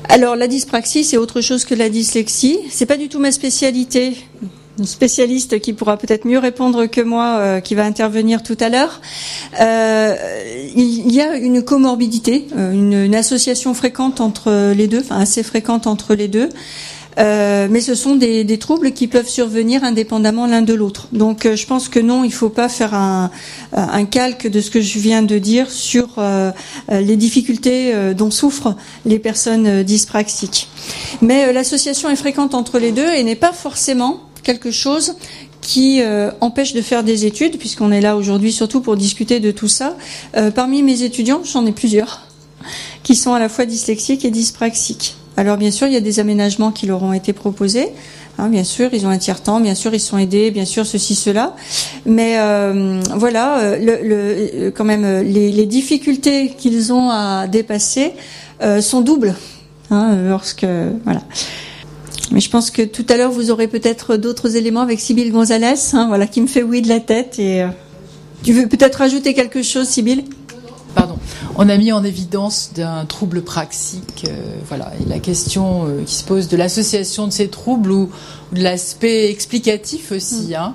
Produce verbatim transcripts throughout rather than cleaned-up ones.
Alors la dyspraxie, c'est autre chose que la dyslexie. C'est pas du tout ma spécialité. Une spécialiste qui pourra peut-être mieux répondre que moi, euh, qui va intervenir tout à l'heure. Euh, il y a une comorbidité, euh, une, une association fréquente entre les deux, enfin assez fréquente entre les deux. Euh, mais ce sont des, des troubles qui peuvent survenir indépendamment l'un de l'autre. Donc euh, je pense que non, il ne faut pas faire un, un calque de ce que je viens de dire sur euh, les difficultés euh, dont souffrent les personnes euh, dyspraxiques. Mais euh, l'association est fréquente entre les deux et n'est pas forcément quelque chose qui euh, empêche de faire des études, puisqu'on est là aujourd'hui surtout pour discuter de tout ça. Euh, parmi mes étudiants, j'en ai plusieurs qui sont à la fois dyslexiques et dyspraxiques. Alors bien sûr, il y a des aménagements qui leur ont été proposés. Hein, bien sûr, ils ont un tiers-temps, bien sûr, ils sont aidés, bien sûr, ceci, cela. Mais euh, voilà, le, le, quand même, les, les difficultés qu'ils ont à dépasser euh, sont doubles. Hein, lorsque voilà. Mais je pense que tout à l'heure, vous aurez peut-être d'autres éléments avec Sybille Gonzalez, hein, voilà, qui me fait oui de la tête. Et euh, tu veux peut-être rajouter quelque chose, Sybille ? Pardon. On a mis en évidence d'un trouble praxique, euh, voilà, et la question euh, qui se pose de l'association de ces troubles ou, ou de l'aspect explicatif aussi. Hein.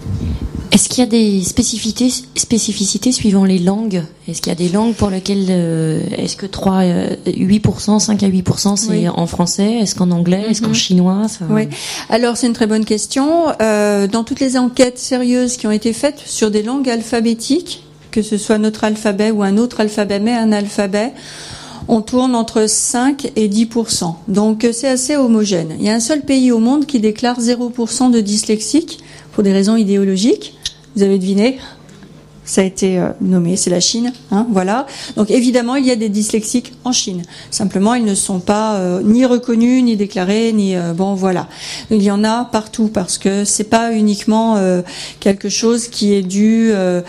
Est-ce qu'il y a des spécificités, spécificités suivant les langues ? Est-ce qu'il y a des langues pour lesquelles, euh, est-ce que trois, huit pour cent, cinq à huit pour cent c'est oui. en français ? Est-ce qu'en anglais ? Est-ce mm-hmm. qu'en chinois ça... Oui. Alors c'est une très bonne question. Euh, dans toutes les enquêtes sérieuses qui ont été faites sur des langues alphabétiques, que ce soit notre alphabet ou un autre alphabet, mais un alphabet, on tourne entre cinq et dix pour cent. Donc c'est assez homogène. Il y a un seul pays au monde qui déclare zéro pour cent de dyslexiques pour des raisons idéologiques. Vous avez deviné ? Ça a été euh, nommé, c'est la Chine, hein, voilà. Donc évidemment, il y a des dyslexiques en Chine. Simplement, ils ne sont pas euh, ni reconnus, ni déclarés, ni euh, bon, voilà. Donc, il y en a partout parce que c'est pas uniquement euh, quelque chose qui est dû, euh,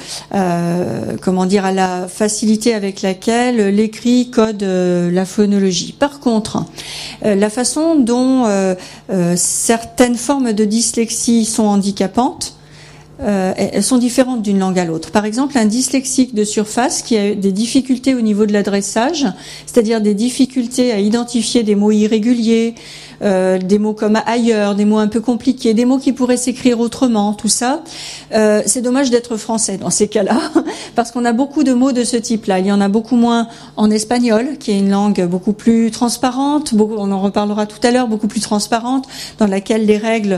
euh, comment dire, à la facilité avec laquelle l'écrit code euh, la phonologie. Par contre, euh, la façon dont euh, euh, certaines formes de dyslexie sont handicapantes, Euh, elles sont différentes d'une langue à l'autre. Par exemple, un dyslexique de surface qui a des difficultés au niveau de l'adressage, c'est-à-dire des difficultés à identifier des mots irréguliers, euh, des mots comme ailleurs, des mots un peu compliqués, des mots qui pourraient s'écrire autrement, tout ça. Euh, c'est dommage d'être français dans ces cas-là, parce qu'on a beaucoup de mots de ce type-là. Il y en a beaucoup moins en espagnol, qui est une langue beaucoup plus transparente, beaucoup, on en reparlera tout à l'heure, beaucoup plus transparente, dans laquelle les règles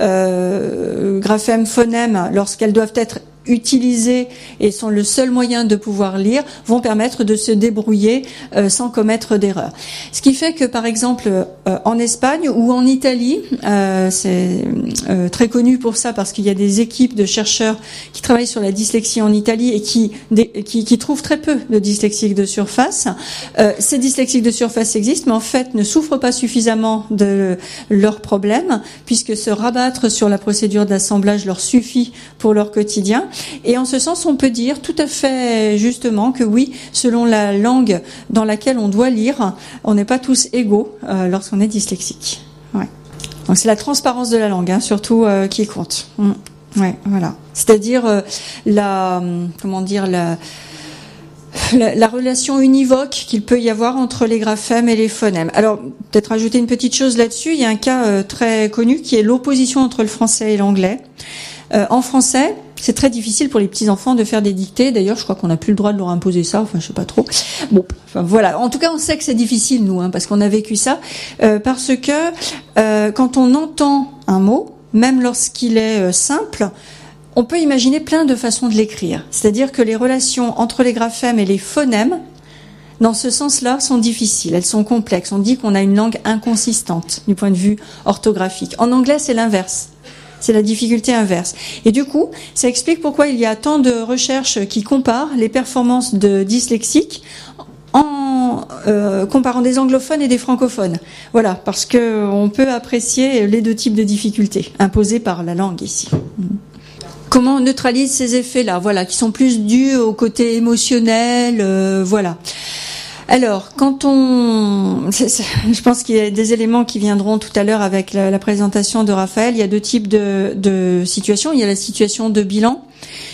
euh, graphèmes, phonèmes, lorsqu'elles doivent être utilisées et sont le seul moyen de pouvoir lire, vont permettre de se débrouiller euh, sans commettre d'erreurs. Ce qui fait que, par exemple, euh, en Espagne ou en Italie, euh, c'est euh, très connu pour ça parce qu'il y a des équipes de chercheurs qui travaillent sur la dyslexie en Italie et qui, des, qui, qui trouvent très peu de dyslexiques de surface. Euh, ces dyslexiques de surface existent, mais en fait ne souffrent pas suffisamment de leurs problèmes, puisque se rabattre sur la procédure d'assemblage leur suffit pour leur quotidien. Et en ce sens, on peut dire tout à fait justement que oui, selon la langue dans laquelle on doit lire, on n'est pas tous égaux euh, lorsqu'on est dyslexique. Ouais. Donc c'est la transparence de la langue, hein, surtout euh, qui compte. Mmh. Ouais, voilà. C'est-à-dire euh, la, comment dire, la, la, la relation univoque qu'il peut y avoir entre les graphèmes et les phonèmes. Alors peut-être ajouter une petite chose là-dessus. Il y a un cas euh, très connu qui est l'opposition entre le français et l'anglais. Euh, en français, c'est très difficile pour les petits-enfants de faire des dictées. D'ailleurs, je crois qu'on n'a plus le droit de leur imposer ça. Enfin, je sais pas trop. Bon, enfin, voilà. En tout cas, on sait que c'est difficile, nous, hein, parce qu'on a vécu ça. Euh, parce que euh, quand on entend un mot, même lorsqu'il est euh, simple, on peut imaginer plein de façons de l'écrire. C'est-à-dire que les relations entre les graphèmes et les phonèmes, dans ce sens-là, sont difficiles. Elles sont complexes. On dit qu'on a une langue inconsistante du point de vue orthographique. En anglais, c'est l'inverse. C'est la difficulté inverse. Et du coup, ça explique pourquoi il y a tant de recherches qui comparent les performances de dyslexiques en euh, comparant des anglophones et des francophones. Voilà, parce que on peut apprécier les deux types de difficultés imposées par la langue ici. Comment on neutralise ces effets-là, voilà, qui sont plus dus au côté émotionnel, euh, voilà. Alors, quand on, c'est, c'est, je pense qu'il y a des éléments qui viendront tout à l'heure avec la, la présentation de Raphaël. Il y a deux types de, de situations. Il y a la situation de bilan,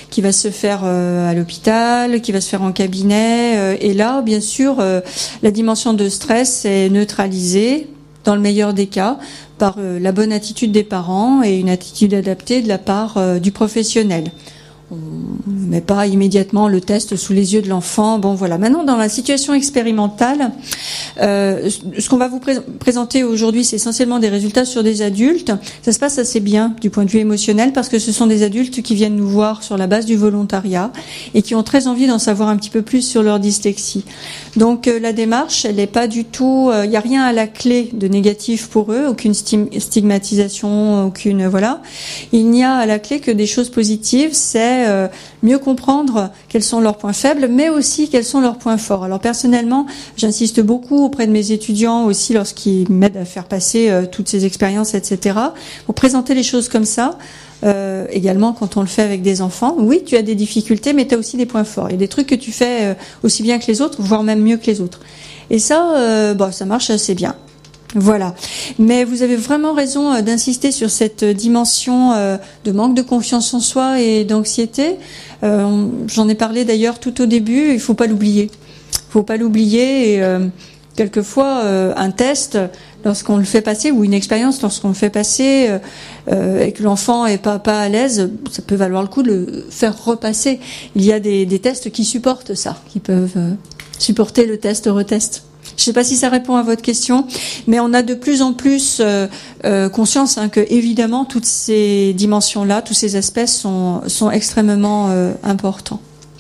qui va se faire euh, à l'hôpital, qui va se faire en cabinet. Euh, et là, bien sûr, euh, la dimension de stress est neutralisée, dans le meilleur des cas, par euh, la bonne attitude des parents et une attitude adaptée de la part euh, du professionnel. On ne met pas immédiatement le test sous les yeux de l'enfant. Bon, voilà. Maintenant, dans la situation expérimentale, euh, ce qu'on va vous pré- présenter aujourd'hui, c'est essentiellement des résultats sur des adultes. Ça se passe assez bien du point de vue émotionnel parce que ce sont des adultes qui viennent nous voir sur la base du volontariat et qui ont très envie d'en savoir un petit peu plus sur leur dyslexie. Donc, euh, la démarche, elle n'est pas du tout... Il euh, n'y a rien à la clé de négatif pour eux, aucune stigmatisation, aucune... Voilà. Il n'y a à la clé que des choses positives, c'est Euh, mieux comprendre quels sont leurs points faibles, mais aussi quels sont leurs points forts. Alors personnellement, j'insiste beaucoup auprès de mes étudiants aussi lorsqu'ils m'aident à faire passer euh, toutes ces expériences, et cetera, pour présenter les choses comme ça. Euh, également quand on le fait avec des enfants, oui, tu as des difficultés, mais tu as aussi des points forts. Il y a des trucs que tu fais euh, aussi bien que les autres, voire même mieux que les autres. Et ça, euh, bon, ça marche assez bien. Voilà. Mais vous avez vraiment raison euh, d'insister sur cette dimension euh, de manque de confiance en soi et d'anxiété. Euh, j'en ai parlé d'ailleurs tout au début. Il faut pas l'oublier. Il faut pas l'oublier. Et euh, quelquefois, euh, un test, lorsqu'on le fait passer, ou une expérience, lorsqu'on le fait passer euh, euh, et que l'enfant est pas pas à l'aise, ça peut valoir le coup de le faire repasser. Il y a des, des tests qui supportent ça, qui peuvent euh, supporter le test retest. Je ne sais pas si ça répond à votre question, mais on a de plus en plus euh, euh, conscience hein, que évidemment toutes ces dimensions-là, tous ces aspects sont sont extrêmement euh, importants.